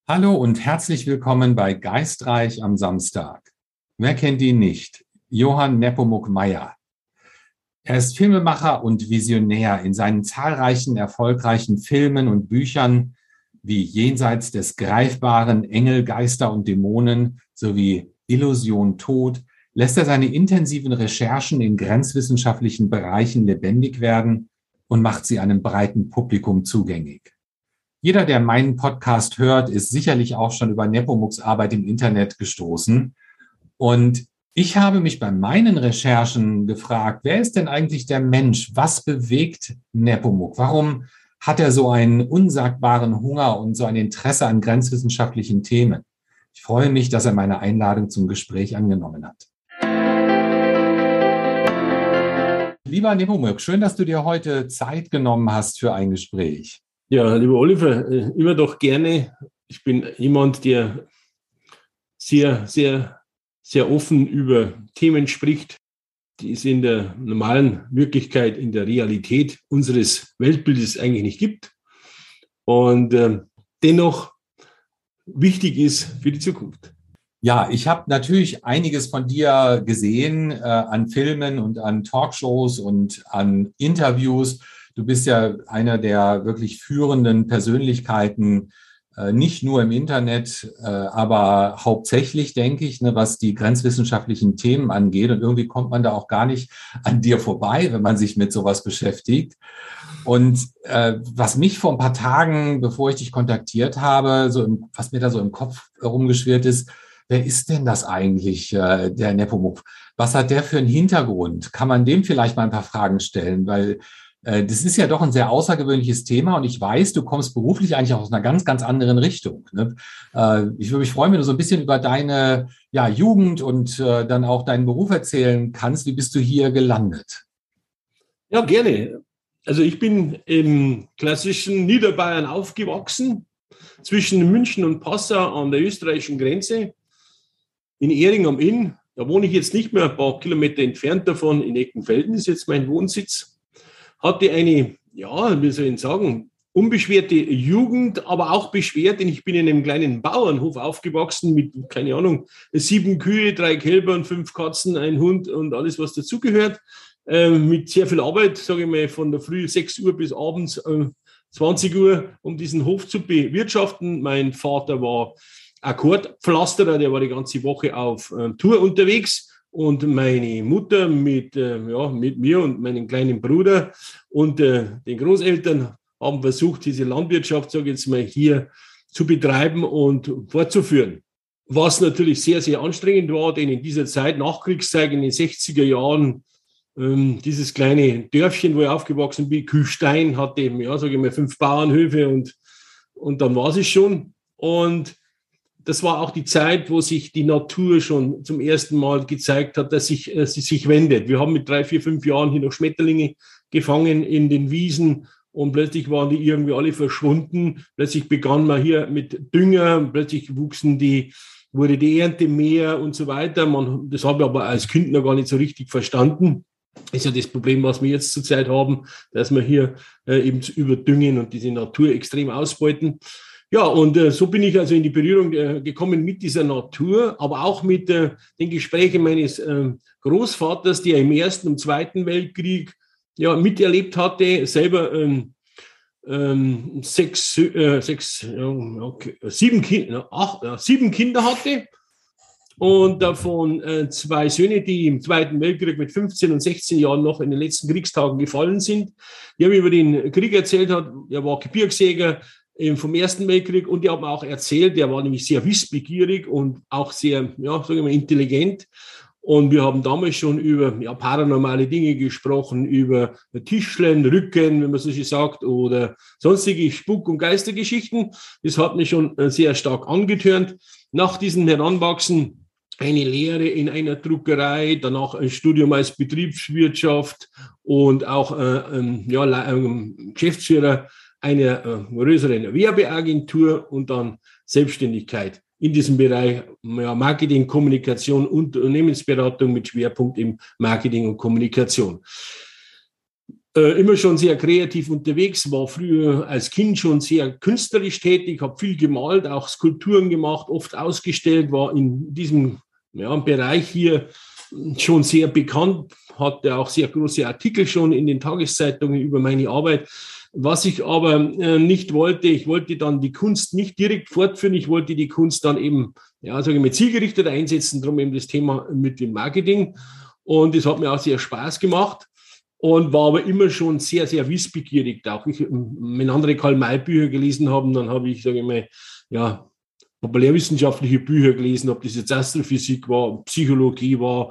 Hallo und herzlich willkommen bei Geistreich am Samstag. Wer kennt ihn nicht? Johann Nepomuk Meyer. Er ist Filmemacher und Visionär. In seinen zahlreichen erfolgreichen Filmen und Büchern wie Jenseits des Greifbaren, Engel, Geister und Dämonen sowie Illusion Tod lässt er seine intensiven Recherchen in grenzwissenschaftlichen Bereichen lebendig werden und macht sie einem breiten Publikum zugänglich. Jeder, der meinen Podcast hört, ist sicherlich auch schon über Nepomuks Arbeit im Internet gestoßen. Und ich habe mich bei meinen Recherchen gefragt, wer ist denn eigentlich der Mensch? Was bewegt Nepomuk? Warum hat er so einen unsagbaren Hunger und so ein Interesse an grenzwissenschaftlichen Themen? Ich freue mich, dass er meine Einladung zum Gespräch angenommen hat. Lieber Nepomuk, schön, dass du dir heute Zeit genommen hast für ein Gespräch. Ja, lieber Oliver, immer doch gerne. Ich bin jemand, der sehr, sehr, sehr offen über Themen spricht, die es in der normalen Wirklichkeit, in der Realität unseres Weltbildes eigentlich nicht gibt und dennoch wichtig ist für die Zukunft. Ja, ich habe natürlich einiges von dir gesehen an Filmen und an Talkshows und an Interviews. Du bist ja einer der wirklich führenden Persönlichkeiten, nicht nur im Internet, aber hauptsächlich, denke ich, ne, was die grenzwissenschaftlichen Themen angeht. Und irgendwie kommt man da auch gar nicht an dir vorbei, wenn man sich mit sowas beschäftigt. Und was mich vor ein paar Tagen, bevor ich dich kontaktiert habe, was mir da so im Kopf herumgeschwirrt ist: Wer ist denn das eigentlich, der Nepomuk? Was hat der für einen Hintergrund? Kann man dem vielleicht mal ein paar Fragen stellen? Weil das ist ja doch ein sehr außergewöhnliches Thema und ich weiß, du kommst beruflich eigentlich aus einer ganz, ganz anderen Richtung. Ne? Ich würde mich freuen, wenn du so ein bisschen über deine Jugend und dann auch deinen Beruf erzählen kannst. Wie bist du hier gelandet? Ja, gerne. Also ich bin im klassischen Niederbayern aufgewachsen, zwischen München und Passau an der österreichischen Grenze, in Ehring am Inn. Da wohne ich jetzt nicht mehr, ein paar Kilometer entfernt davon, in Eckenfelden ist jetzt mein Wohnsitz. Hatte eine, ja, wie soll ich sagen, unbeschwerte Jugend, aber auch beschwert, denn ich bin in einem kleinen Bauernhof aufgewachsen mit, keine Ahnung, 7 Kühe, 3 Kälbern, 5 Katzen, ein Hund und alles, was dazugehört. Mit sehr viel Arbeit, sage ich mal, von der Früh 6 Uhr bis abends 20 Uhr, um diesen Hof zu bewirtschaften. Mein Vater war Akkordpflasterer, der war die ganze Woche auf Tour unterwegs. Und meine Mutter mit mir und meinem kleinen Bruder und den Großeltern haben versucht, diese Landwirtschaft, sage ich jetzt mal, hier zu betreiben und fortzuführen. Was natürlich sehr, sehr anstrengend war, denn in dieser Zeit, Nachkriegszeit, in den 60er Jahren, dieses kleine Dörfchen, wo ich aufgewachsen bin, Kühstein, hatte eben, ja, sage ich mal, 5 Bauernhöfe und dann war es schon. Und das war auch die Zeit, wo sich die Natur schon zum ersten Mal gezeigt hat, dass sie sich wendet. Wir haben mit 3, 4, 5 Jahren hier noch Schmetterlinge gefangen in den Wiesen und plötzlich waren die irgendwie alle verschwunden. Plötzlich begann man hier mit Dünger, plötzlich wurde die Ernte mehr und so weiter. Das habe ich aber als Kind noch gar nicht so richtig verstanden. Das ist ja das Problem, was wir jetzt zurzeit haben, dass wir hier eben überdüngen und diese Natur extrem ausbeuten. Ja, und so bin ich also in die Berührung gekommen mit dieser Natur, aber auch mit den Gesprächen meines Großvaters, der im Ersten und Zweiten Weltkrieg ja miterlebt hatte, selber 7 Kinder hatte und davon 2 Söhne, die im Zweiten Weltkrieg mit 15 und 16 Jahren noch in den letzten Kriegstagen gefallen sind. Die haben über den Krieg erzählt, er war Gebirgsjäger vom Ersten Weltkrieg und die haben auch erzählt, der war nämlich sehr wissbegierig und auch sehr, ja, sagen wir mal, intelligent. Und wir haben damals schon über paranormale Dinge gesprochen, über Tischlen, Rücken, wenn man so schön sagt, oder sonstige Spuk- und Geistergeschichten. Das hat mich schon sehr stark angetörnt. Nach diesem Heranwachsen eine Lehre in einer Druckerei, danach ein Studium als Betriebswirtschaft und auch Geschäftsführer einer größeren Werbeagentur und dann Selbstständigkeit in diesem Bereich Marketing, Kommunikation und Unternehmensberatung mit Schwerpunkt im Marketing und Kommunikation. immer schon sehr kreativ unterwegs, war früher als Kind schon sehr künstlerisch tätig, habe viel gemalt, auch Skulpturen gemacht, oft ausgestellt, war in diesem Bereich hier schon sehr bekannt, hatte auch sehr große Artikel schon in den Tageszeitungen über meine Arbeit. Was ich aber nicht wollte, ich wollte dann die Kunst nicht direkt fortführen, ich wollte die Kunst dann eben, zielgerichtet einsetzen, darum eben das Thema mit dem Marketing. Und das hat mir auch sehr Spaß gemacht und war aber immer schon sehr, sehr wissbegierig. Auch wenn andere Karl-May-Bücher gelesen haben, dann habe ich, populärwissenschaftliche Bücher gelesen, ob das jetzt Astrophysik war, Psychologie war,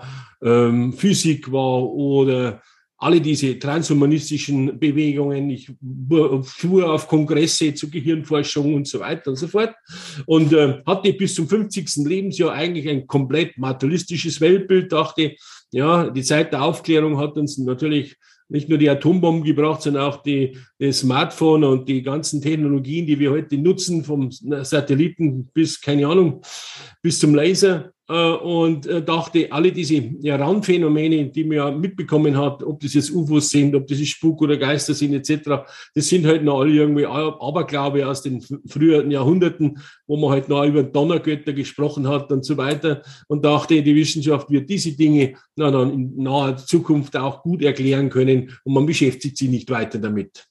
Physik war oder alle diese transhumanistischen Bewegungen. Ich fuhr auf Kongresse zur Gehirnforschung und so weiter und so fort und hatte bis zum 50. Lebensjahr eigentlich ein komplett materialistisches Weltbild, dachte, die Zeit der Aufklärung hat uns natürlich nicht nur die Atombomben gebracht, sondern auch das Smartphone und die ganzen Technologien, die wir heute nutzen, vom Satelliten bis, keine Ahnung, bis zum Laser. Und dachte, alle diese Randphänomene, die man ja mitbekommen hat, ob das jetzt UFOs sind, ob das Spuk oder Geister sind, etc., das sind halt noch alle irgendwie Aberglaube aus den früheren Jahrhunderten, wo man halt noch über Donnergötter gesprochen hat und so weiter. Und dachte, die Wissenschaft wird diese Dinge dann in naher Zukunft auch gut erklären können und man beschäftigt sich nicht weiter damit.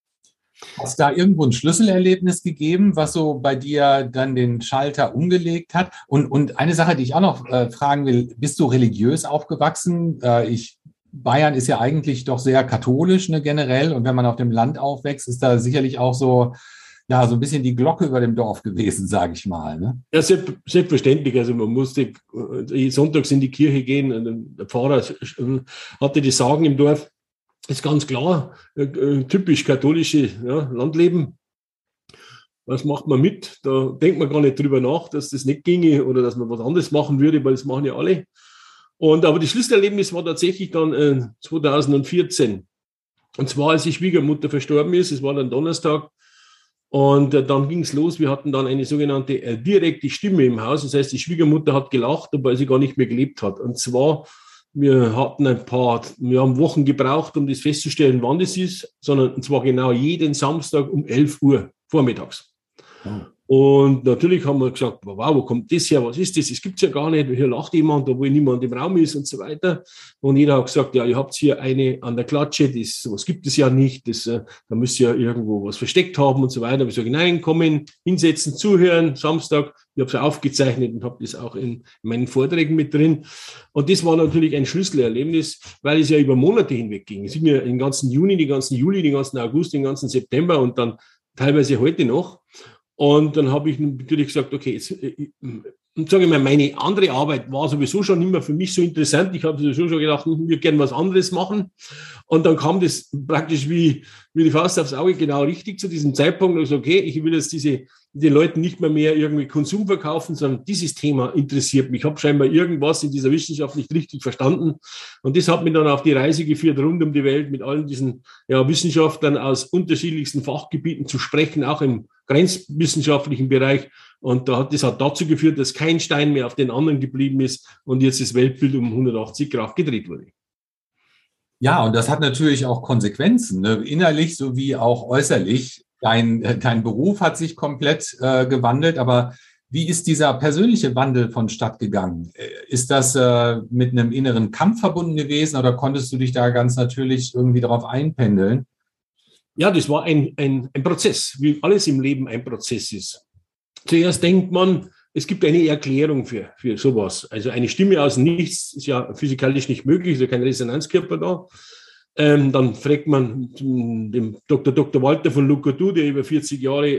Hast da irgendwo ein Schlüsselerlebnis gegeben, was so bei dir dann den Schalter umgelegt hat? Und eine Sache, die ich auch noch fragen will, bist du religiös aufgewachsen? Bayern ist ja eigentlich doch sehr katholisch, ne, generell. Und wenn man auf dem Land aufwächst, ist da sicherlich auch so ein bisschen die Glocke über dem Dorf gewesen, sage ich mal. Ne? Ja, selbstverständlich. Also man musste sonntags in die Kirche gehen. Und der Pfarrer hatte die Sagen im Dorf. Ist ganz klar, typisch katholische Landleben. Was macht man mit? Da denkt man gar nicht drüber nach, dass das nicht ginge oder dass man was anderes machen würde, weil das machen ja alle. Aber das Schlüsselerlebnis war tatsächlich dann 2014. Und zwar, als die Schwiegermutter verstorben ist. Es war dann Donnerstag. Und dann ging es los. Wir hatten dann eine sogenannte direkte Stimme im Haus. Das heißt, die Schwiegermutter hat gelacht, obwohl sie gar nicht mehr gelebt hat. Und zwar wir haben Wochen gebraucht, um das festzustellen, wann das ist, und zwar genau jeden Samstag um 11 Uhr vormittags. Oh. Und natürlich haben wir gesagt, wow, wo kommt das her, was ist das, das gibt es ja gar nicht, hier lacht jemand, obwohl niemand im Raum ist und so weiter. Und jeder hat gesagt, ja, ihr habt hier eine an der Klatsche, sowas gibt es ja nicht, da müsst ihr ja irgendwo was versteckt haben und so weiter. Wir sagen, nein, kommen, hinsetzen, zuhören, Samstag. Ich habe es aufgezeichnet und habe das auch in meinen Vorträgen mit drin. Und das war natürlich ein Schlüsselerlebnis, weil es ja über Monate hinweg ging. Es ging ja den ganzen Juni, den ganzen Juli, den ganzen August, den ganzen September und dann teilweise heute noch. Und dann habe ich natürlich gesagt, okay, jetzt, sage ich mal, meine andere Arbeit war sowieso schon immer für mich so interessant. Ich habe sowieso schon gedacht, ich würde gerne was anderes machen. Und dann kam das praktisch wie die Faust aufs Auge genau richtig zu diesem Zeitpunkt. Und ich gesagt, okay, ich will jetzt den Leuten nicht mehr irgendwie Konsum verkaufen, sondern dieses Thema interessiert mich. Ich habe scheinbar irgendwas in dieser Wissenschaft nicht richtig verstanden. Und das hat mich dann auf die Reise geführt, rund um die Welt mit allen diesen Wissenschaftlern aus unterschiedlichsten Fachgebieten zu sprechen, auch im grenzwissenschaftlichen Bereich. Und das hat dazu geführt, dass kein Stein mehr auf den anderen geblieben ist und jetzt das Weltbild um 180 Grad gedreht wurde. Ja, und das hat natürlich auch Konsequenzen, ne? Innerlich sowie auch äußerlich. Dein Beruf hat sich komplett gewandelt, aber wie ist dieser persönliche Wandel vonstatt gegangen? Ist das mit einem inneren Kampf verbunden gewesen oder konntest du dich da ganz natürlich irgendwie darauf einpendeln? Ja, das war ein Prozess, wie alles im Leben ein Prozess ist. Zuerst denkt man, es gibt eine Erklärung für sowas. Also eine Stimme aus nichts ist ja physikalisch nicht möglich, ist ja kein Resonanzkörper da. Dann fragt man den Dr. Walter von Lucadou, der über 40 Jahre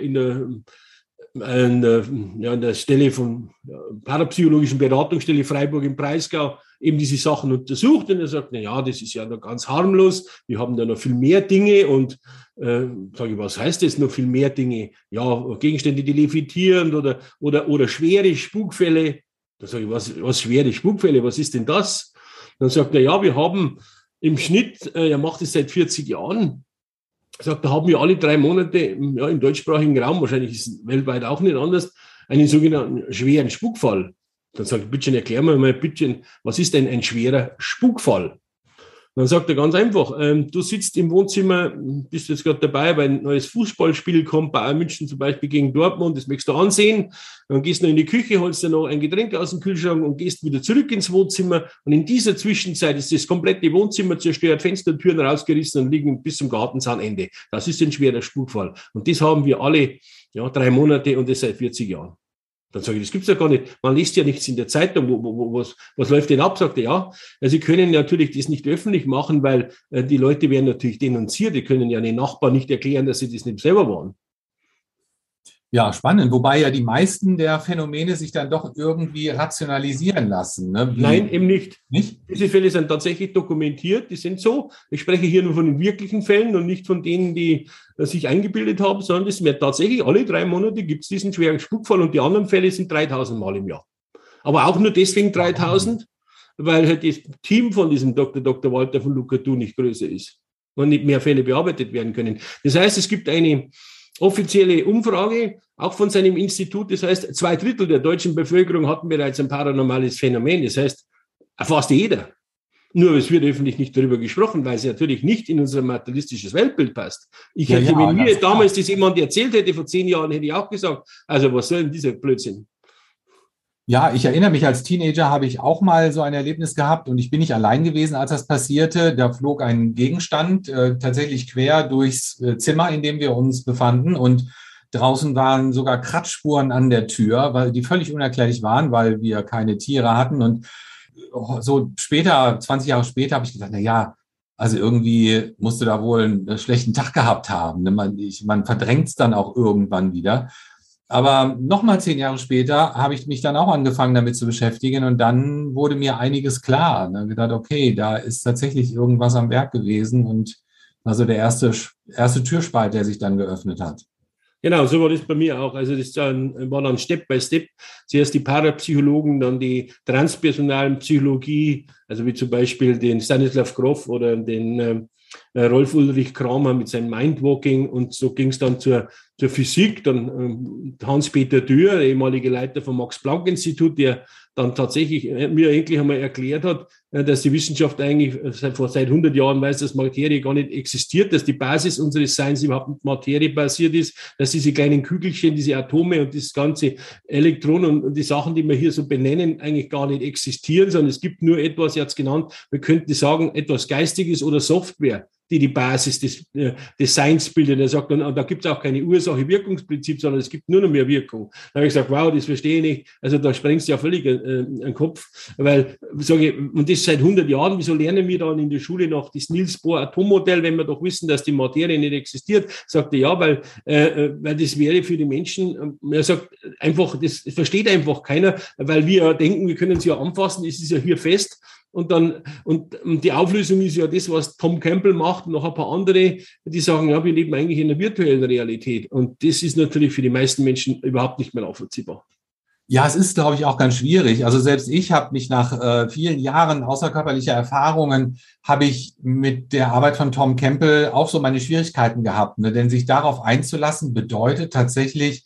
an der Stelle von parapsychologischen Beratungsstelle Freiburg im Breisgau eben diese Sachen untersucht und er sagt, das ist ja noch ganz harmlos, wir haben da noch viel mehr Dinge und sage ich, was heißt das, noch viel mehr Dinge? Ja, Gegenstände, die levitieren oder schwere Spukfälle. Da sage ich, was schwere Spukfälle, was ist denn das? Dann sagt er, wir haben im Schnitt, er macht es seit 40 Jahren, sagt, da haben wir alle 3 Monate im deutschsprachigen Raum, wahrscheinlich ist es weltweit auch nicht anders, einen sogenannten schweren Spukfall. Dann sagt er, bitte erklär mir mal, bitte, was ist denn ein schwerer Spukfall? Dann sagt er ganz einfach, du sitzt im Wohnzimmer, bist jetzt gerade dabei, weil ein neues Fußballspiel kommt, Bayern München zum Beispiel gegen Dortmund, das möchtest du ansehen. Dann gehst du noch in die Küche, holst dir noch ein Getränk aus dem Kühlschrank und gehst wieder zurück ins Wohnzimmer. Und in dieser Zwischenzeit ist das komplette Wohnzimmer zerstört, Fenster, Türen rausgerissen und liegen bis zum Gartenzaunende. Das ist ein schwerer Spukfall. Und das haben wir alle 3 Monate und das seit 40 Jahren. Dann sage ich, das gibt's ja gar nicht. Man liest ja nichts in der Zeitung. Was läuft denn ab? Sagt er, ja. Sie können natürlich das nicht öffentlich machen, weil die Leute werden natürlich denunziert. Die können ja den Nachbarn nicht erklären, dass sie das nicht selber waren. Ja, spannend. Wobei ja die meisten der Phänomene sich dann doch irgendwie rationalisieren lassen. Ne? Nein, eben nicht. Nicht? Diese Fälle sind tatsächlich dokumentiert, die sind so. Ich spreche hier nur von den wirklichen Fällen und nicht von denen, die sich eingebildet haben, sondern es wird tatsächlich alle 3 Monate gibt es diesen schweren Spukfall und die anderen Fälle sind 3000 Mal im Jahr. Aber auch nur deswegen 3000, weil halt das Team von diesem Dr. Walter von Lukatu nicht größer ist und nicht mehr Fälle bearbeitet werden können. Das heißt, es gibt eine offizielle Umfrage, auch von seinem Institut, das heißt, 2/3 der deutschen Bevölkerung hatten bereits ein paranormales Phänomen, das heißt, fast jeder. Nur es wird öffentlich nicht darüber gesprochen, weil es natürlich nicht in unser materialistisches Weltbild passt. Wenn mir damals das jemand erzählt hätte, vor 10 Jahren, hätte ich auch gesagt, also was soll denn dieser Blödsinn? Ja, ich erinnere mich, als Teenager habe ich auch mal so ein Erlebnis gehabt und ich bin nicht allein gewesen, als das passierte. Da flog ein Gegenstand tatsächlich quer durchs Zimmer, in dem wir uns befanden und draußen waren sogar Kratzspuren an der Tür, weil die völlig unerklärlich waren, weil wir keine Tiere hatten. Und so später, 20 Jahre später, habe ich gedacht, na ja, also irgendwie musst du da wohl einen schlechten Tag gehabt haben. Man verdrängt es dann auch irgendwann wieder. Aber nochmal 10 Jahre später habe ich mich dann auch angefangen, damit zu beschäftigen. Und dann wurde mir einiges klar. Und dann gedacht, okay, da ist tatsächlich irgendwas am Werk gewesen. Und also der erste Türspalt, der sich dann geöffnet hat. Genau, so war das bei mir auch. Also das war dann Step by Step. Zuerst die Parapsychologen, dann die transpersonalen Psychologie, also wie zum Beispiel den Stanislav Grof oder den Rolf Ulrich Kramer mit seinem Mindwalking, und so ging es dann zur Physik, dann Hans-Peter Dürr, der ehemalige Leiter vom Max-Planck-Institut, der dann tatsächlich mir endlich einmal erklärt hat, dass die Wissenschaft eigentlich seit 100 Jahren weiß, dass Materie gar nicht existiert, dass die Basis unseres Seins überhaupt nicht materiebasiert ist, dass diese kleinen Kügelchen, diese Atome und das ganze Elektronen und die Sachen, die wir hier so benennen, eigentlich gar nicht existieren, sondern es gibt nur etwas, er hat es genannt, wir könnten sagen, etwas Geistiges oder Software, die Basis des Seins bildet. Er sagt, und da gibt es auch keine Ursache-Wirkungsprinzip, sondern es gibt nur noch mehr Wirkung. Da habe ich gesagt, wow, das verstehe ich nicht. Also da sprengst du ja völlig den Kopf, weil, sage ich, und das seit 100 Jahren, wieso lernen wir dann in der Schule noch das Niels Bohr Atommodell, wenn wir doch wissen, dass die Materie nicht existiert? Sagt er, ja, weil das wäre für die Menschen, er sagt einfach, das versteht einfach keiner, weil wir ja denken, wir können es ja anfassen, es ist ja hier fest. Und die Auflösung ist ja das, was Tom Campbell macht und noch ein paar andere, die sagen, ja, wir leben eigentlich in einer virtuellen Realität. Und das ist natürlich für die meisten Menschen überhaupt nicht mehr nachvollziehbar. Ja, es ist, glaube ich, auch ganz schwierig. Also selbst ich habe mich nach vielen Jahren außerkörperlicher Erfahrungen, habe ich mit der Arbeit von Tom Campbell auch so meine Schwierigkeiten gehabt. Ne? Denn sich darauf einzulassen, bedeutet tatsächlich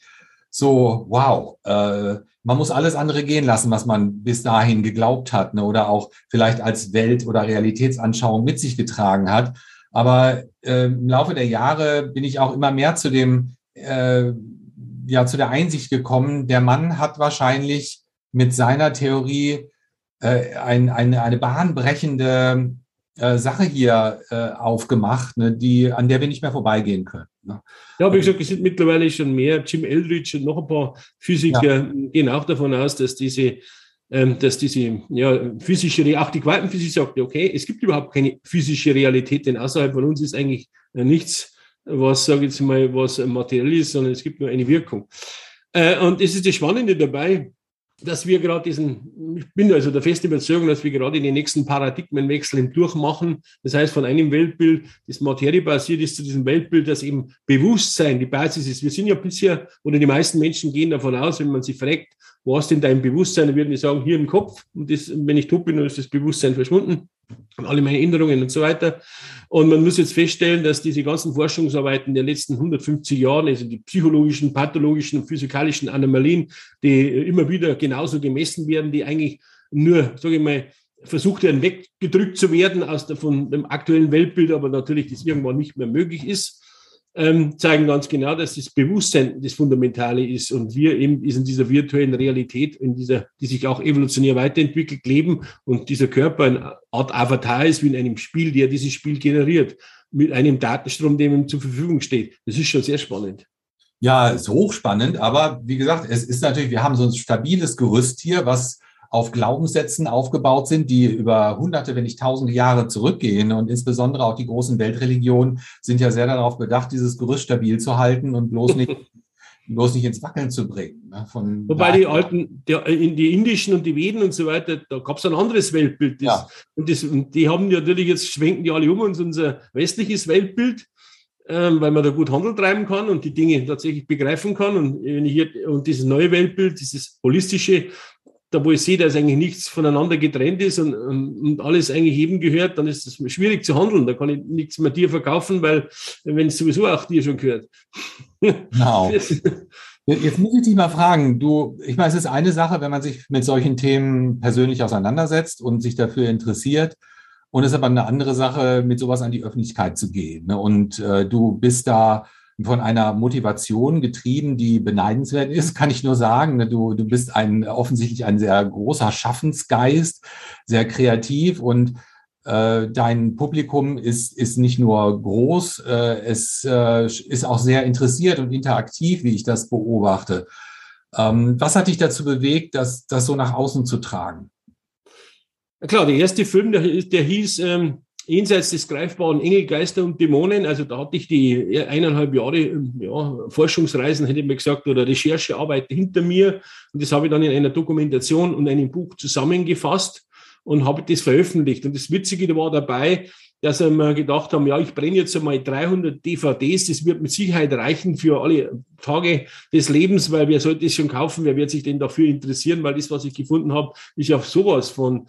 so, wow, man muss alles andere gehen lassen, was man bis dahin geglaubt hat, ne, oder auch vielleicht als Welt- oder Realitätsanschauung mit sich getragen hat. Aber im Laufe der Jahre bin ich auch immer mehr zu der Einsicht gekommen, der Mann hat wahrscheinlich mit seiner Theorie eine bahnbrechende Sache hier aufgemacht, ne, an der wir nicht mehr vorbeigehen können. Ne? Ja, wie gesagt, es sind mittlerweile schon mehr. Jim Eldridge und noch ein paar Physiker gehen auch davon aus, dass diese physische, auch die Quantenphysik sagt, okay, es gibt überhaupt keine physische Realität, denn außerhalb von uns ist eigentlich nichts, was, sage ich jetzt mal, was materiell ist, sondern es gibt nur eine Wirkung. Und es ist das Spannende dabei, dass wir gerade ich bin also der festen Überzeugung, dass wir gerade in den nächsten Paradigmenwechsel durchmachen. Das heißt, von einem Weltbild, das materiebasiert ist, zu diesem Weltbild, das eben Bewusstsein die Basis ist. Wir sind ja bisher, oder die meisten Menschen gehen davon aus, wenn man sie fragt, wo hast denn dein Bewusstsein, dann würden die sagen, hier im Kopf. Und wenn ich tot bin, dann ist das Bewusstsein verschwunden. Und alle meine Erinnerungen und so weiter. Und man muss jetzt feststellen, dass diese ganzen Forschungsarbeiten der letzten 150 Jahren, also die psychologischen, pathologischen und physikalischen Anomalien, die immer wieder genauso gemessen werden, die eigentlich nur, sage ich mal, versucht werden, weggedrückt zu werden von dem aktuellen Weltbild, aber natürlich das irgendwann nicht mehr möglich ist, zeigen ganz genau, dass das Bewusstsein das Fundamentale ist und wir eben in dieser virtuellen Realität, die sich auch evolutionär weiterentwickelt, leben und dieser Körper eine Art Avatar ist wie in einem Spiel, der dieses Spiel generiert, mit einem Datenstrom, der ihm zur Verfügung steht. Das ist schon sehr spannend. Ja, ist hochspannend, aber wie gesagt, es ist natürlich, wir haben so ein stabiles Gerüst hier, was auf Glaubenssätzen aufgebaut sind, die über Hunderte, wenn nicht Tausende Jahre zurückgehen. Und insbesondere auch die großen Weltreligionen sind ja sehr darauf bedacht, dieses Gerüst stabil zu halten und bloß nicht ins Wackeln zu bringen. Ne? Wobei die alten, die indischen und die Veden und so weiter, da gab es ein anderes Weltbild. Und die haben natürlich jetzt, schwenken die alle um uns unser westliches Weltbild, weil man da gut Handel treiben kann und die Dinge tatsächlich begreifen kann. Und dieses neue Weltbild, dieses holistische, da wo ich sehe, dass eigentlich nichts voneinander getrennt ist und alles eigentlich jedem gehört, dann ist es schwierig zu handeln. Da kann ich nichts mehr dir verkaufen, weil wenn es sowieso auch dir schon gehört. Genau. Jetzt muss ich dich mal fragen, ich meine, es ist eine Sache, wenn man sich mit solchen Themen persönlich auseinandersetzt und sich dafür interessiert. Und es ist aber eine andere Sache, mit sowas an die Öffentlichkeit zu gehen. Ne? Und du bist da von einer Motivation getrieben, die beneidenswert ist, kann ich nur sagen. Du bist offensichtlich ein sehr großer Schaffensgeist, sehr kreativ und dein Publikum ist nicht nur groß, es ist auch sehr interessiert und interaktiv, wie ich das beobachte. Was hat dich dazu bewegt, das so nach außen zu tragen? Na klar, der erste Film, der hieß Jenseits des greifbaren Engel, Geister und Dämonen. Also da hatte ich die 1,5 Jahre Forschungsreisen, hätte ich mal gesagt, oder Recherchearbeit hinter mir. Und das habe ich dann in einer Dokumentation und einem Buch zusammengefasst und habe das veröffentlicht. Und das Witzige war dabei, dass wir gedacht haben, ja, ich brenne jetzt einmal 300 DVDs, das wird mit Sicherheit reichen für alle Tage des Lebens, weil wer sollte es schon kaufen, wer wird sich denn dafür interessieren, weil das, was ich gefunden habe, ist ja sowas von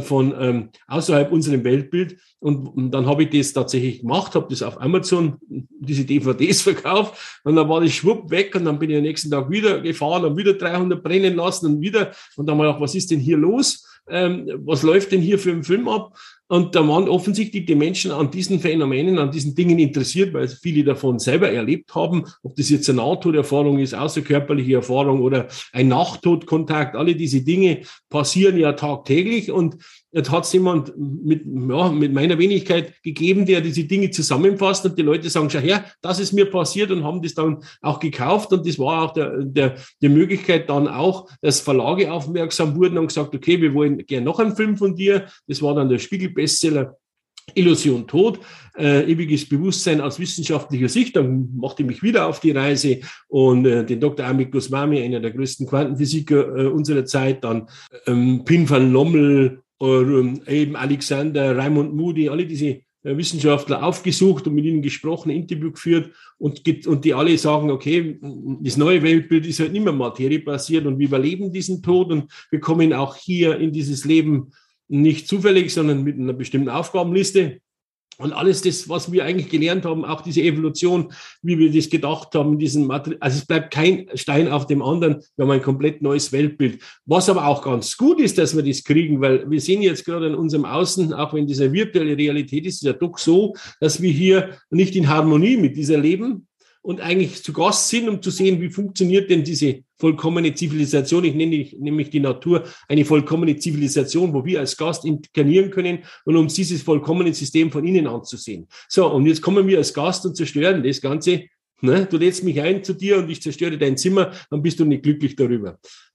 außerhalb unserem Weltbild. Und dann habe ich das tatsächlich gemacht, habe das auf Amazon, diese DVDs verkauft und dann war das schwupp weg und dann bin ich am nächsten Tag wieder gefahren und wieder 300 brennen lassen und dann haben wir gedacht, was ist denn hier los? Was läuft denn hier für einen Film ab? Und da waren offensichtlich die Menschen an diesen Phänomenen, an diesen Dingen interessiert, weil viele davon selber erlebt haben, ob das jetzt eine Nahtoderfahrung ist, außerkörperliche Erfahrung oder ein Nachtodkontakt. Alle diese Dinge passieren ja tagtäglich und jetzt hat es jemand mit meiner Wenigkeit gegeben, der diese Dinge zusammenfasst und die Leute sagen, schau her, das ist mir passiert und haben das dann auch gekauft und das war auch die Möglichkeit dann auch, dass Verlage aufmerksam wurden und gesagt, okay, wir wollen gerne noch einen Film von dir. Das war dann der Spiegel-Bestseller Illusion Tod, ewiges Bewusstsein aus wissenschaftlicher Sicht. Dann machte ich mich wieder auf die Reise und den Dr. Amit Goswami, einer der größten Quantenphysiker unserer Zeit, dann Pin van Lommel, eben Alexander, Raymond Moody, alle diese Wissenschaftler aufgesucht und mit ihnen gesprochen, Interview geführt und die alle sagen, okay, das neue Weltbild ist halt nicht mehr materiebasiert und wir überleben diesen Tod und wir kommen auch hier in dieses Leben nicht zufällig, sondern mit einer bestimmten Aufgabenliste. Und alles das, was wir eigentlich gelernt haben, auch diese Evolution, wie wir das gedacht haben, also es bleibt kein Stein auf dem anderen. Wir haben ein komplett neues Weltbild. Was aber auch ganz gut ist, dass wir das kriegen, weil wir sehen jetzt gerade in unserem Außen, auch wenn diese virtuelle Realität ist, ist ja doch so, dass wir hier nicht in Harmonie mit dieser leben und eigentlich zu Gast sind, um zu sehen, wie funktioniert denn diese vollkommene Zivilisation. Ich nenne nämlich die Natur eine vollkommene Zivilisation, wo wir als Gast inkarnieren können und uns dieses vollkommene System von innen anzusehen. So, und jetzt kommen wir als Gast und zerstören das Ganze. Ne? Du lädst mich ein zu dir und ich zerstöre dein Zimmer, dann bist du nicht glücklich darüber.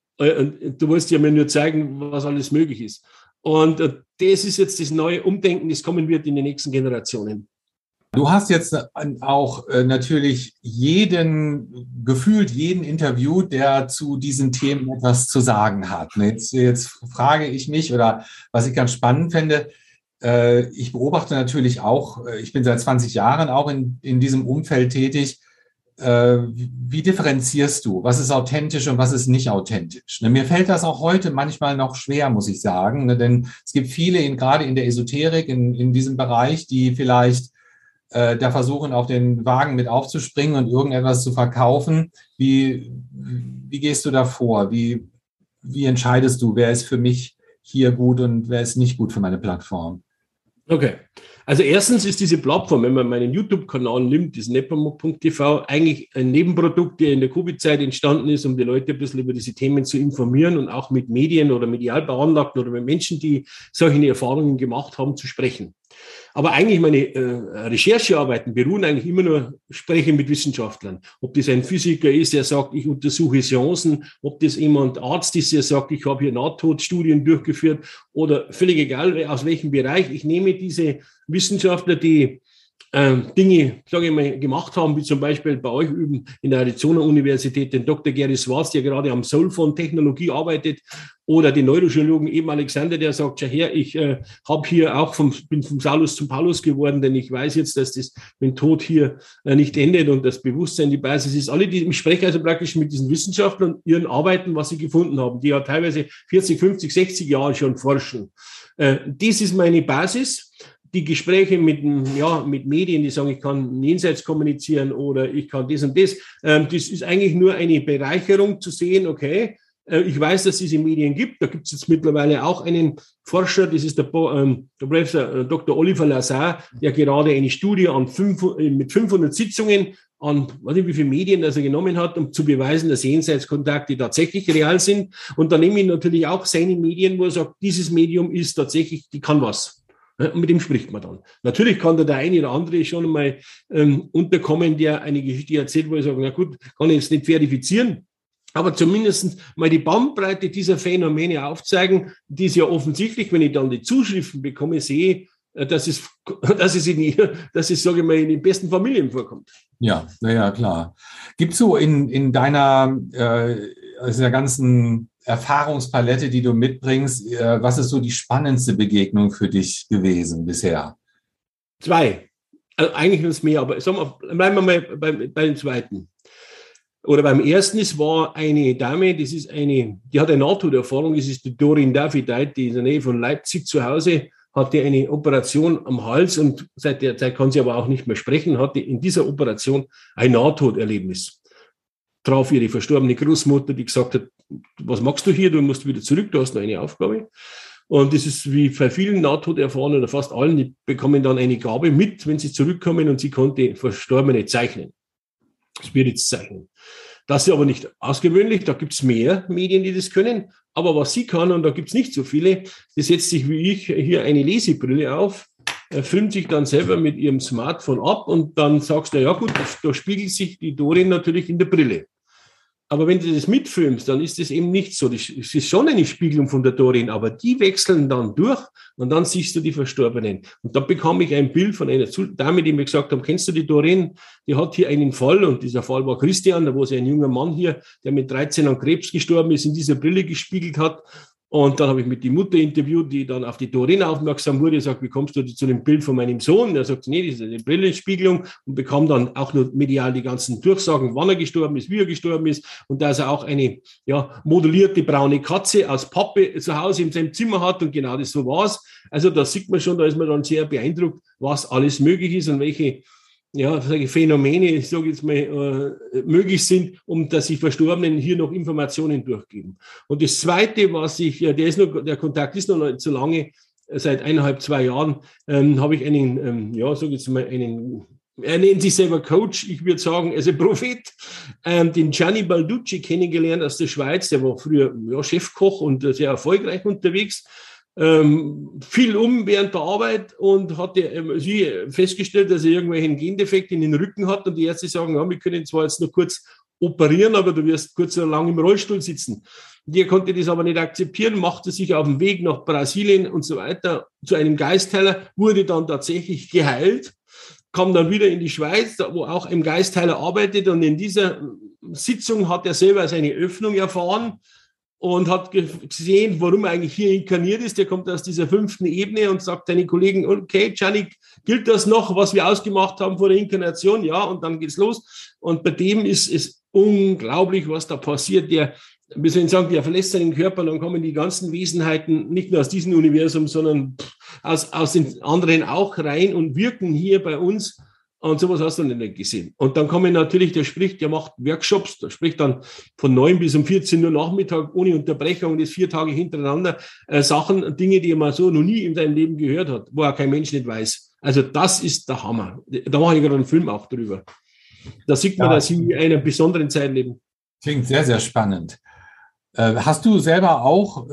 Du wolltest ja mir nur zeigen, was alles möglich ist. Und das ist jetzt das neue Umdenken, das kommen wird in den nächsten Generationen. Du hast jetzt auch natürlich gefühlt jeden Interview, der zu diesen Themen etwas zu sagen hat. Jetzt frage ich mich, oder was ich ganz spannend fände, ich beobachte natürlich auch, ich bin seit 20 Jahren auch in diesem Umfeld tätig. Wie differenzierst du? Was ist authentisch und was ist nicht authentisch? Mir fällt das auch heute manchmal noch schwer, muss ich sagen, denn es gibt viele, gerade in der Esoterik, in diesem Bereich, die vielleicht da versuchen, auf den Wagen mit aufzuspringen und irgendetwas zu verkaufen. Wie gehst du da vor? Wie entscheidest du, wer ist für mich hier gut und wer ist nicht gut für meine Plattform? Okay. Also erstens ist diese Plattform, wenn man meinen YouTube-Kanal nimmt, das nepomuk.tv, eigentlich ein Nebenprodukt, der in der Covid-Zeit entstanden ist, um die Leute ein bisschen über diese Themen zu informieren und auch mit Medien oder medial Beanlagten oder mit Menschen, die solche Erfahrungen gemacht haben, zu sprechen. Aber eigentlich meine Recherchearbeiten beruhen eigentlich immer nur Sprechen mit Wissenschaftlern. Ob das ein Physiker ist, der sagt, ich untersuche Seancen, ob das jemand Arzt ist, der sagt, ich habe hier Nahtodstudien durchgeführt oder völlig egal, aus welchem Bereich. Ich nehme diese Wissenschaftler, die Dinge, sage ich mal, gemacht haben, wie zum Beispiel bei euch üben in der Arizona-Universität den Dr. Gary Schwarz, der gerade am Soulphone-Technologie arbeitet, oder den Neurochirurgen eben Alexander, der sagt, schau her, ich habe hier auch bin vom Saulus zum Paulus geworden, denn ich weiß jetzt, dass das mit dem Tod hier nicht endet und das Bewusstsein die Basis ist. Ich spreche also praktisch mit diesen Wissenschaftlern, ihren Arbeiten, was sie gefunden haben, die ja teilweise 40, 50, 60 Jahre schon forschen. Das ist meine Basis. Die Gespräche mit Medien, die sagen, ich kann jenseits kommunizieren oder ich kann das und das. Das ist eigentlich nur eine Bereicherung zu sehen, okay, ich weiß, dass es diese Medien gibt. Da gibt es jetzt mittlerweile auch einen Forscher, das ist der Professor Dr. Oliver Lazar, der gerade eine Studie mit 500 Sitzungen an, weiß nicht, wie viele Medien das er genommen hat, um zu beweisen, dass Jenseitskontakte tatsächlich real sind. Und dann nehme ich natürlich auch seine Medien, wo er sagt, dieses Medium ist tatsächlich, die kann was. Und mit dem spricht man dann. Natürlich kann da der eine oder andere schon mal unterkommen, der eine Geschichte erzählt, wo ich sage, na gut, kann ich jetzt nicht verifizieren, aber zumindest mal die Bandbreite dieser Phänomene aufzeigen, die ist ja offensichtlich, wenn ich dann die Zuschriften bekomme, sehe, dass es, sage ich mal, in den besten Familien vorkommt. Ja, naja, klar. Gibt es so in deiner ganzen Erfahrungspalette, die du mitbringst, was ist so die spannendste Begegnung für dich gewesen bisher? 2. Also eigentlich sind es mehr, aber bleiben wir mal beim zweiten. Oder beim ersten, es war eine Dame, die hat eine Nahtoderfahrung, das ist die Dorin Davideit, die in der Nähe von Leipzig zu Hause hatte eine Operation am Hals und seit der Zeit kann sie aber auch nicht mehr sprechen, hatte in dieser Operation ein Nahtoderlebnis. Traf ihre verstorbene Großmutter, die gesagt hat, was machst du hier? Du musst wieder zurück, du hast noch eine Aufgabe. Und das ist wie bei vielen Nahtoderfahrenen oder fast allen, die bekommen dann eine Gabe mit, wenn sie zurückkommen und sie konnte Verstorbene zeichnen. Spirits zeichnen. Das ist aber nicht ausgewöhnlich, da gibt es mehr Medien, die das können. Aber was sie kann, und da gibt es nicht so viele, die setzt sich wie ich hier eine Lesebrille auf, filmt sich dann selber mit ihrem Smartphone ab und dann sagst du, ja gut, da spiegelt sich die Dorin natürlich in der Brille. Aber wenn du das mitfilmst, dann ist das eben nicht so. Es ist schon eine Spiegelung von der Dorin, aber die wechseln dann durch und dann siehst du die Verstorbenen. Und da bekam ich ein Bild von einer Dame, die mir gesagt hat, kennst du die Dorin? Die hat hier einen Fall und dieser Fall war Christian, da war ein junger Mann hier, der mit 13 an Krebs gestorben ist, in dieser Brille gespiegelt hat. Und dann habe ich mit die Mutter interviewt, die dann auf die Dorin aufmerksam wurde, sagt, wie kommst du zu dem Bild von meinem Sohn? Er sagt, nee, das ist eine Brillenspiegelung und bekam dann auch nur medial die ganzen Durchsagen, wann er gestorben ist, wie er gestorben ist und dass er auch eine modellierte braune Katze aus Pappe zu Hause in seinem Zimmer hat und genau das so war's. Also da sieht man schon, da ist man dann sehr beeindruckt, was alles möglich ist und welche Phänomene, ich sage jetzt mal, möglich sind, um dass die Verstorbenen hier noch Informationen durchgeben. Und das Zweite, der Kontakt ist noch nicht so lange, seit 1,5, 2 Jahren, habe ich er nennt sich selber Coach, ich würde sagen, er ist ein Prophet, den Gianni Balducci kennengelernt aus der Schweiz, der war früher Chefkoch und sehr erfolgreich unterwegs. Viel während der Arbeit und hatte sie festgestellt, dass er irgendwelchen Gendefekt in den Rücken hat und die Ärzte sagen, ja, wir können zwar jetzt nur kurz operieren, aber du wirst kurz so lang im Rollstuhl sitzen. Der konnte das aber nicht akzeptieren, machte sich auf den Weg nach Brasilien und so weiter zu einem Geistheiler, wurde dann tatsächlich geheilt, kam dann wieder in die Schweiz, wo auch ein Geistheiler arbeitet und in dieser Sitzung hat er selber seine Öffnung erfahren und hat gesehen, warum er eigentlich hier inkarniert ist. Der kommt aus dieser 5. Ebene und sagt seinen Kollegen, okay, Gianni, gilt das noch, was wir ausgemacht haben vor der Inkarnation? Ja, und dann geht's los. Und bei dem ist es unglaublich, was da passiert. Der verlässt seinen Körper und dann kommen die ganzen Wesenheiten nicht nur aus diesem Universum, sondern aus den anderen auch rein und wirken hier bei uns. Und sowas hast du nicht gesehen. Und dann kommen natürlich, der macht Workshops, der spricht dann von 9 bis um 14 Uhr Nachmittag ohne Unterbrechung, das 4 Tage hintereinander, Sachen, Dinge, die man so noch nie in seinem Leben gehört hat, wo auch kein Mensch nicht weiß. Also das ist der Hammer. Da mache ich gerade einen Film auch drüber. Da sieht man, dass sie in einer besonderen Zeit leben. Klingt sehr, sehr spannend. Hast du selber auch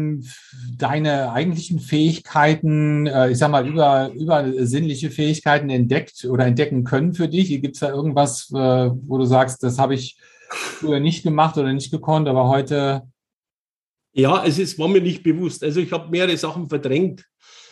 deine eigentlichen Fähigkeiten, ich sag mal, über sinnliche Fähigkeiten entdeckt oder entdecken können für dich? Gibt es da irgendwas, wo du sagst, das habe ich früher nicht gemacht oder nicht gekonnt, aber heute? Ja, war mir nicht bewusst. Also ich habe mehrere Sachen verdrängt.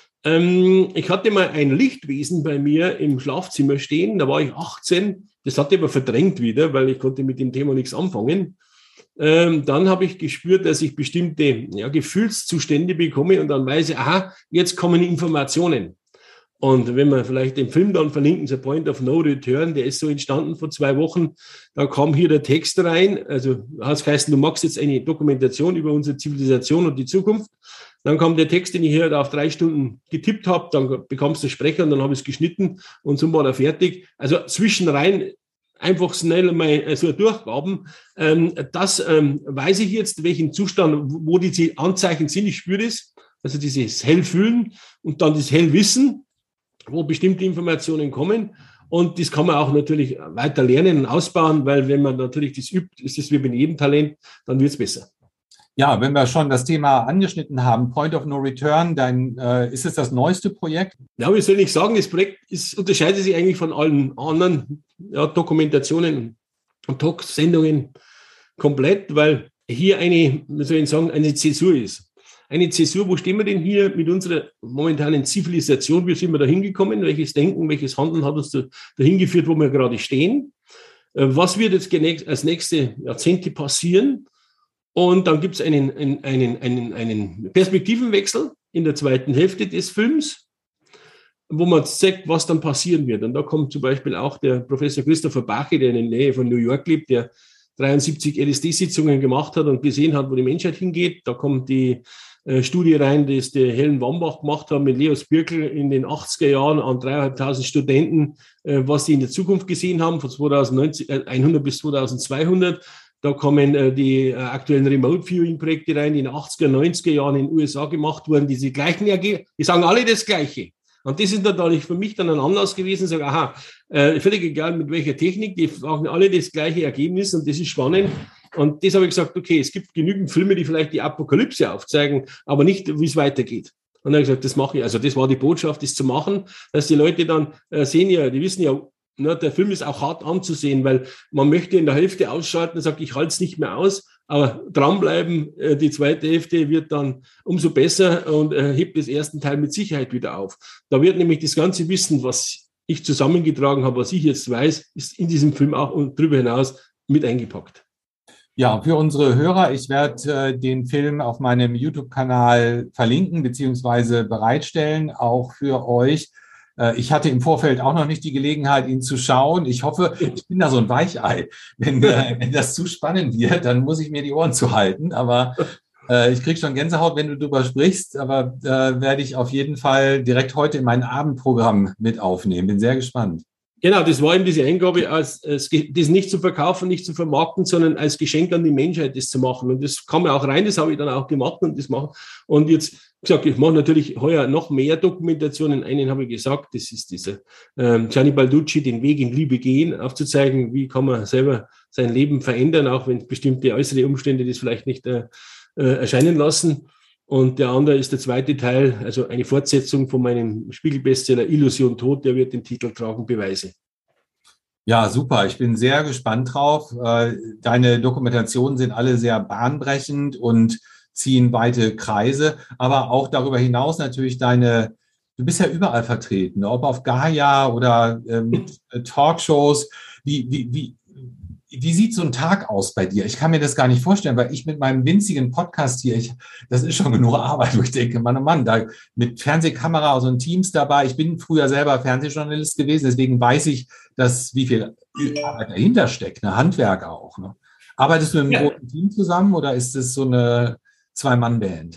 Ich hatte mal ein Lichtwesen bei mir im Schlafzimmer stehen, da war ich 18. Das hatte ich aber verdrängt wieder, weil ich konnte mit dem Thema nichts anfangen. Dann habe ich gespürt, dass ich bestimmte Gefühlszustände bekomme und dann weiß ich, aha, jetzt kommen Informationen. Und wenn wir vielleicht den Film dann verlinken, The Point of No Return, der ist so entstanden vor 2 Wochen, da kam hier der Text rein, also hat es geheißen, du machst jetzt eine Dokumentation über unsere Zivilisation und die Zukunft. Dann kam der Text, den ich hier auf 3 Stunden getippt habe, dann bekommst du Sprecher und dann habe ich es geschnitten und so war er fertig. Also zwischenrein einfach schnell mal so durchgaben. Das weiß ich jetzt, welchen Zustand, wo diese Anzeichen sind. Ich spüre das, also dieses Hellfühlen und dann das Hellwissen, wo bestimmte Informationen kommen. Und das kann man auch natürlich weiter lernen und ausbauen, weil wenn man natürlich das übt, ist es wie bei jedem Talent, dann wird es besser. Ja, wenn wir schon das Thema angeschnitten haben, Point of No Return, dann ist es das neueste Projekt? Ja, wie soll ich sagen, das Projekt unterscheidet sich eigentlich von allen anderen Dokumentationen und Talksendungen komplett, weil hier eine Zäsur ist. Eine Zäsur, wo stehen wir denn hier mit unserer momentanen Zivilisation? Wie sind wir da hingekommen? Welches Denken, welches Handeln hat uns dahin geführt, wo wir gerade stehen? Was wird jetzt als nächste Jahrzehnte passieren? Und dann gibt es einen Perspektivenwechsel in der zweiten Hälfte des Films, wo man zeigt, was dann passieren wird. Und da kommt zum Beispiel auch der Professor Christopher Bache, der in der Nähe von New York lebt, der 73 LSD-Sitzungen gemacht hat und gesehen hat, wo die Menschheit hingeht. Da kommt die Studie rein, die der Helen Wambach gemacht hat mit Leo Spierkel in den 80er Jahren an 3.500 Studenten, was sie in der Zukunft gesehen haben, von 2100 bis 2200. Da kommen die aktuellen Remote-Viewing-Projekte rein, die in den 80er, 90er Jahren in den USA gemacht wurden, diese gleichen Ergebnisse. Die sagen alle das Gleiche. Und das ist natürlich für mich dann ein Anlass gewesen, zu sagen, aha, völlig egal mit welcher Technik, die machen alle das gleiche Ergebnis und das ist spannend. Und das habe ich gesagt, okay, es gibt genügend Filme, die vielleicht die Apokalypse aufzeigen, aber nicht, wie es weitergeht. Und dann habe ich gesagt, das mache ich. Also das war die Botschaft, das zu machen, dass die Leute dann sehen ja, die wissen ja, der Film ist auch hart anzusehen, weil man möchte in der Hälfte ausschalten und sagt, ich halte es nicht mehr aus, aber dranbleiben, die zweite Hälfte wird dann umso besser und hebt den ersten Teil mit Sicherheit wieder auf. Da wird nämlich das ganze Wissen, was ich zusammengetragen habe, was ich jetzt weiß, ist in diesem Film auch und darüber hinaus mit eingepackt. Ja, für unsere Hörer, ich werde den Film auf meinem YouTube-Kanal verlinken beziehungsweise bereitstellen, auch für euch. Ich hatte im Vorfeld auch noch nicht die Gelegenheit, ihn zu schauen. Ich hoffe, ich bin da so ein Weichei. Wenn das zu spannend wird, dann muss ich mir die Ohren zuhalten. Aber ich kriege schon Gänsehaut, wenn du darüber sprichst. Aber werde ich auf jeden Fall direkt heute in mein Abendprogramm mit aufnehmen. Bin sehr gespannt. Genau, das war eben diese Eingabe, das nicht zu verkaufen, nicht zu vermarkten, sondern als Geschenk an die Menschheit das zu machen. Und das kam ja auch rein, das habe ich dann auch gemacht und das mache. Und jetzt gesagt, ich mache natürlich heuer noch mehr Dokumentationen. Einen habe ich gesagt, das ist dieser Gianni Balducci, den Weg in Liebe gehen, aufzuzeigen, wie kann man selber sein Leben verändern, auch wenn bestimmte äußere Umstände das vielleicht nicht erscheinen lassen. Und der andere ist der zweite Teil, also eine Fortsetzung von meinem Spiegel-Bestseller Illusion Tod, der wird den Titel tragen, Beweise. Ja, super. Ich bin sehr gespannt drauf. Deine Dokumentationen sind alle sehr bahnbrechend und ziehen weite Kreise, aber auch darüber hinaus natürlich du bist ja überall vertreten, ob auf Gaia oder mit Talkshows. Wie sieht so ein Tag aus bei dir? Ich kann mir das gar nicht vorstellen, weil ich mit meinem winzigen Podcast hier, das ist schon genug Arbeit, wo ich denke, Mann, oh Mann, da mit Fernsehkamera und so ein Teams dabei. Ich bin früher selber Fernsehjournalist gewesen, deswegen weiß ich, wie viel Arbeit dahinter steckt, ne? Handwerk auch. Ne? Arbeitest du mit einem großen Team zusammen oder ist es so eine Zwei-Mann-Band?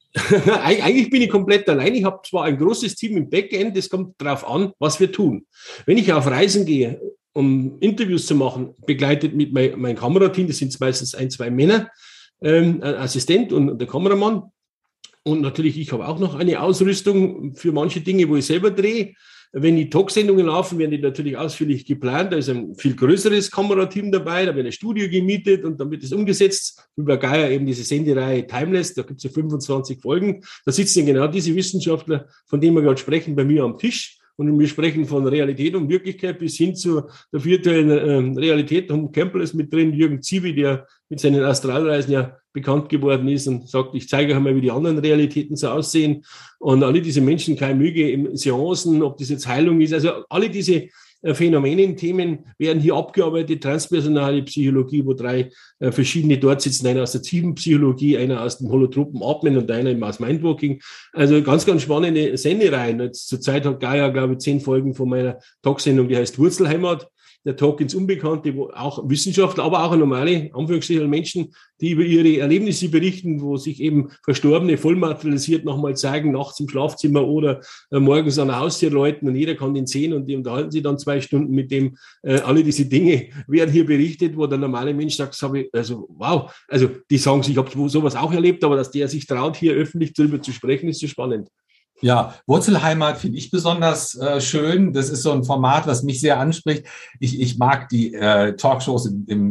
Eigentlich bin ich komplett allein. Ich habe zwar ein großes Team im Backend, das kommt darauf an, was wir tun. Wenn ich auf Reisen gehe, um Interviews zu machen, begleitet mit mein Kamerateam, das sind meistens 1, 2 Männer, ein Assistent und der Kameramann. Und natürlich, ich habe auch noch eine Ausrüstung für manche Dinge, wo ich selber drehe. Wenn die Talksendungen laufen, werden die natürlich ausführlich geplant. Da ist ein viel größeres Kamerateam dabei, da wird ein Studio gemietet und dann wird es umgesetzt. Über Gaia eben diese Sendereihe Timeless, da gibt es ja 25 Folgen. Da sitzen genau diese Wissenschaftler, von denen wir gerade sprechen, bei mir am Tisch. Und wir sprechen von Realität und Wirklichkeit bis hin zu der virtuellen Realität. Tom Campbell ist mit drin, Jürgen Ziebi, der mit seinen Astralreisen ja bekannt geworden ist und sagt, ich zeige euch mal, wie die anderen Realitäten so aussehen. Und alle diese Menschen, Kai Müge, im Seancen, ob das jetzt Heilung ist, also alle diese Phänomene, Themen werden hier abgearbeitet, transpersonale Psychologie, wo 3 verschiedene dort sitzen, einer aus der Tiefenpsychologie, einer aus dem holotropen Atmen und einer aus Mindwalking. Also ganz, ganz spannende Sendereihen. Jetzt zurzeit hat Gaia, glaube ich, 10 Folgen von meiner Talksendung, die heißt Wurzelheimat. Der Talk ins Unbekannte, wo auch Wissenschaftler, aber auch normale, Anführungsstrichen Menschen, die über ihre Erlebnisse berichten, wo sich eben Verstorbene vollmaterialisiert nochmal zeigen, nachts im Schlafzimmer oder morgens an der Haustür läuten und jeder kann den sehen und die unterhalten sich dann 2 Stunden mit dem. Alle diese Dinge werden hier berichtet, wo der normale Mensch sagt, also wow, also die sagen, ich habe sowas auch erlebt, aber dass der sich traut, hier öffentlich darüber zu sprechen, ist so spannend. Ja, Wurzelheimat finde ich besonders schön. Das ist so ein Format, was mich sehr anspricht. Ich mag die Talkshows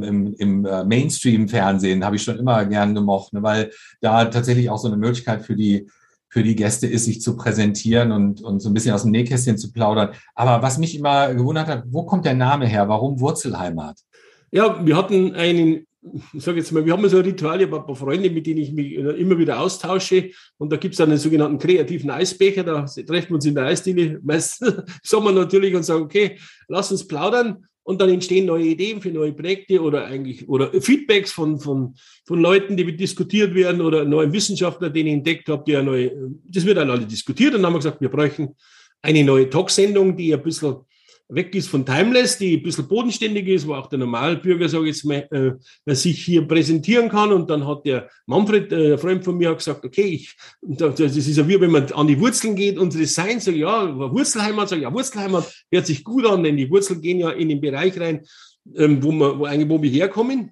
im Mainstream-Fernsehen, habe ich schon immer gern gemocht, ne, weil da tatsächlich auch so eine Möglichkeit für die Gäste ist, sich zu präsentieren und so ein bisschen aus dem Nähkästchen zu plaudern. Aber was mich immer gewundert hat, wo kommt der Name her? Warum Wurzelheimat? Ja, wir hatten ich sage jetzt mal, wir haben so ein Ritual, ich habe ein paar Freunde, mit denen ich mich immer wieder austausche und da gibt es einen sogenannten kreativen Eisbecher, da treffen wir uns in der Eisdiele, meistens im Sommer natürlich und sagen, okay, lass uns plaudern und dann entstehen neue Ideen für neue Projekte oder Feedbacks von Leuten, die diskutiert werden oder neuen Wissenschaftler, den ich entdeckt habe, das wird dann alle diskutiert und dann haben wir gesagt, wir bräuchten eine neue Talksendung, die ein bisschen weg ist von Timeless, die ein bisschen bodenständiger ist, wo auch der Normalbürger, sage ich jetzt mal, sich hier präsentieren kann. Und dann hat der Manfred, ein Freund von mir, gesagt, okay, das ist ja wie wenn man an die Wurzeln geht unseres Seins, sage ich, ja, Wurzelheimat, sage ich, ja, Wurzelheimat hört sich gut an, denn die Wurzeln gehen ja in den Bereich rein, wo wir herkommen.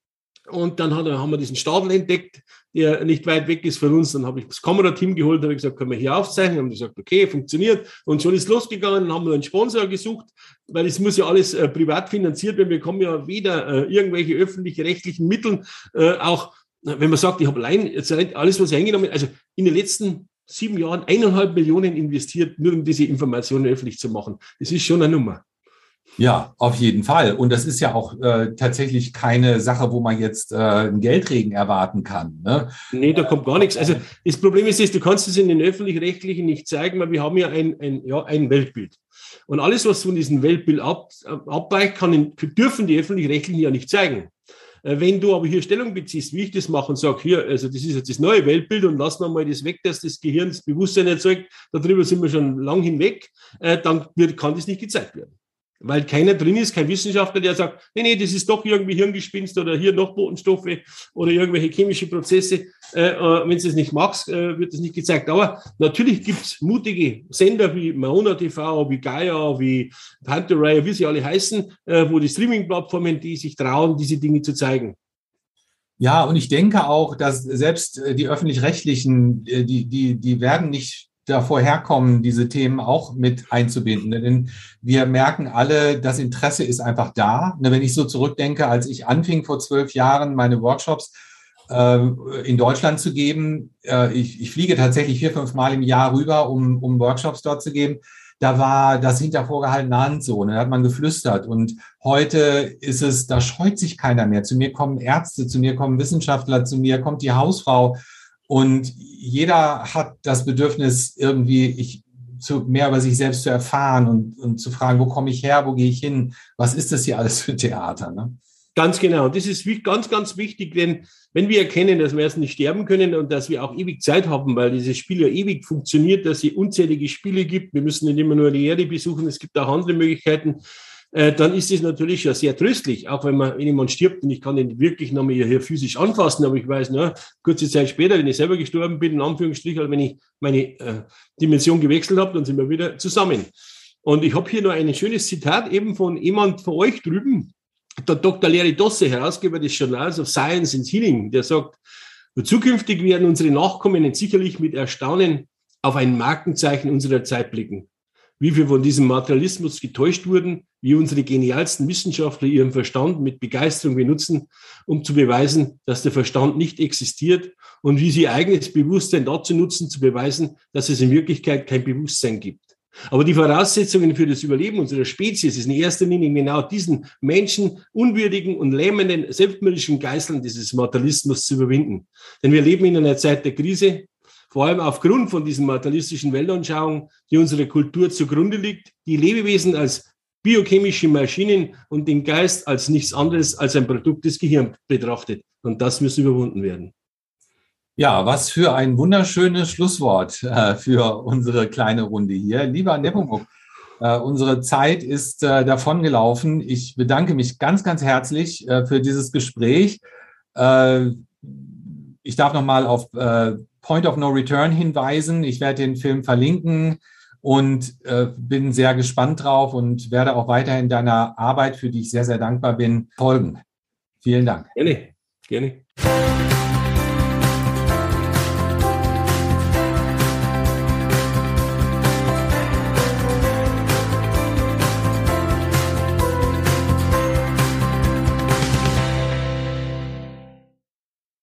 Und dann haben wir diesen Stadel entdeckt, der nicht weit weg ist von uns. Dann habe ich das Kamerateam geholt, habe gesagt, können wir hier aufzeichnen? Haben gesagt, okay, funktioniert. Und schon ist losgegangen, dann haben wir einen Sponsor gesucht, weil es muss ja alles privat finanziert werden. Wir bekommen ja weder irgendwelche öffentlich-rechtlichen Mittel, auch wenn man sagt, ich habe allein alles, was ich eingenommen habe, also in den letzten 7 Jahren 1,5 Millionen investiert, nur um diese Informationen öffentlich zu machen. Das ist schon eine Nummer. Ja, auf jeden Fall. Und das ist ja auch tatsächlich keine Sache, wo man jetzt einen Geldregen erwarten kann. Ne? Nee, da kommt gar nichts. Also das Problem ist, du kannst es in den Öffentlich-Rechtlichen nicht zeigen, weil wir haben ja ein Weltbild. Und alles, was von diesem Weltbild abweicht, dürfen die Öffentlich-Rechtlichen ja nicht zeigen. Wenn du aber hier Stellung beziehst, wie ich das mache und sage, hier, also das ist jetzt das neue Weltbild und lassen wir mal das weg, dass das Gehirn das Bewusstsein erzeugt, darüber sind wir schon lang hinweg, dann kann das nicht gezeigt werden. Weil keiner drin ist, kein Wissenschaftler, der sagt, nee, das ist doch irgendwie Hirngespinst oder hier noch Botenstoffe oder irgendwelche chemische Prozesse. Wenn du das nicht magst, wird das nicht gezeigt. Aber natürlich gibt's mutige Sender wie Maona TV, wie Gaia, wie Pantheria, wie sie alle heißen, wo die Streaming-Plattformen, die sich trauen, diese Dinge zu zeigen. Ja, und ich denke auch, dass selbst die Öffentlich-Rechtlichen, die werden nicht davor herkommen, diese Themen auch mit einzubinden. Denn wir merken alle, das Interesse ist einfach da. Wenn ich so zurückdenke, als ich anfing vor 12 Jahren, meine Workshops in Deutschland zu geben, ich fliege tatsächlich 4-5 Mal im Jahr rüber, um Workshops dort zu geben. Da war das hinter vorgehaltener Hand so, da hat man geflüstert. Und heute ist es, da scheut sich keiner mehr. Zu mir kommen Ärzte, zu mir kommen Wissenschaftler, zu mir kommt die Hausfrau. Und jeder hat das Bedürfnis, irgendwie mehr über sich selbst zu erfahren und zu fragen, wo komme ich her, wo gehe ich hin, was ist das hier alles für Theater? Ne? Ganz genau. Das ist ganz, ganz wichtig, denn wenn wir erkennen, dass wir erst nicht sterben können und dass wir auch ewig Zeit haben, weil dieses Spiel ja ewig funktioniert, dass es unzählige Spiele gibt, wir müssen nicht immer nur die Erde besuchen, es gibt auch andere Möglichkeiten, dann ist es natürlich schon sehr tröstlich, auch wenn jemand stirbt und ich kann ihn wirklich noch mal hier physisch anfassen, aber ich weiß, kurze Zeit später, wenn ich selber gestorben bin, in Anführungsstrichen, also wenn ich meine Dimension gewechselt habe, dann sind wir wieder zusammen. Und ich habe hier noch ein schönes Zitat eben von jemand von euch drüben, der Dr. Larry Dosse, Herausgeber des Journals of Science and Healing, der sagt, zukünftig werden unsere Nachkommen sicherlich mit Erstaunen auf ein Markenzeichen unserer Zeit blicken. Wie wir von diesem Materialismus getäuscht wurden, wie unsere genialsten Wissenschaftler ihren Verstand mit Begeisterung benutzen, um zu beweisen, dass der Verstand nicht existiert und wie sie ihr eigenes Bewusstsein dazu nutzen, zu beweisen, dass es in Wirklichkeit kein Bewusstsein gibt. Aber die Voraussetzungen für das Überleben unserer Spezies ist in erster Linie genau diesen Menschen unwürdigen und lähmenden, selbstmörderischen Geißeln dieses Materialismus zu überwinden. Denn wir leben in einer Zeit der Krise, vor allem aufgrund von diesen materialistischen Weltanschauungen, die unserer Kultur zugrunde liegt, die Lebewesen als biochemische Maschinen und den Geist als nichts anderes als ein Produkt des Gehirns betrachtet. Und das muss überwunden werden. Ja, was für ein wunderschönes Schlusswort für unsere kleine Runde hier. Lieber Nepomuk, unsere Zeit ist davongelaufen. Ich bedanke mich ganz, ganz herzlich für dieses Gespräch. Ich darf nochmal auf Point of No Return hinweisen. Ich werde den Film verlinken und bin sehr gespannt drauf und werde auch weiterhin deiner Arbeit, für die ich sehr, sehr dankbar bin, folgen. Vielen Dank. Gerne, gerne.